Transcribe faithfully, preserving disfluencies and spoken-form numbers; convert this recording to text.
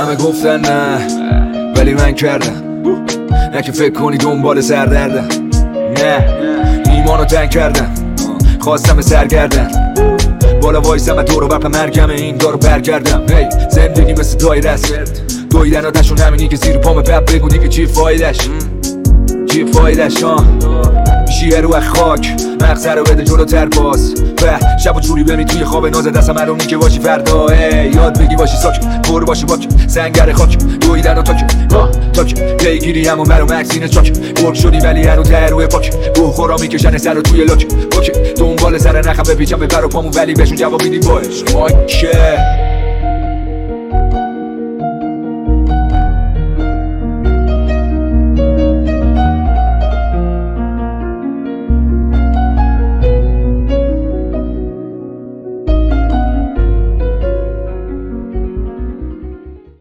همه گفتن نه ولی من کردم، نه که فکر کنی دنبال سردردم، نه ایمانو تنگ کردم خواستم به سر کردم، بالا وایسم و دور و برق مرگم این دارو برگردم. هی زندگی مثل دایره است، دویدن آتشون همینی که زیر پامه، بعد بگو دیگه چی فایدش، چی فایدش ها میشی رو خاک، مغزه رو بده جلوتر باز به شب و جوری بمی توی خواب نازه دستم الونی که باشی فردا. ای یاد بگی باشی ساک، برو باشی باک، سنگر خاک، دویدن و تاک تاک پیگیری همون برو مکسین چاک، برگ شدی ولی هنو ته روی پاک، گوه خورا میکشن سر رو توی لاک، اوکی دنبال سر نخم بپیچم به پر و پامون ولی بهشون جواب میدی باش ماکه.